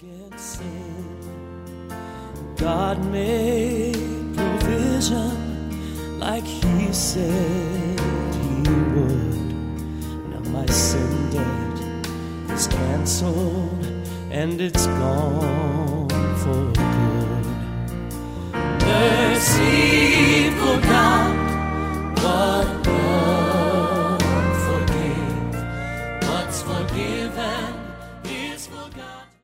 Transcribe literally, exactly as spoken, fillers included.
Against sin, God made provision like He said He would. Now my sin debt is canceled and it's gone for good. Mercy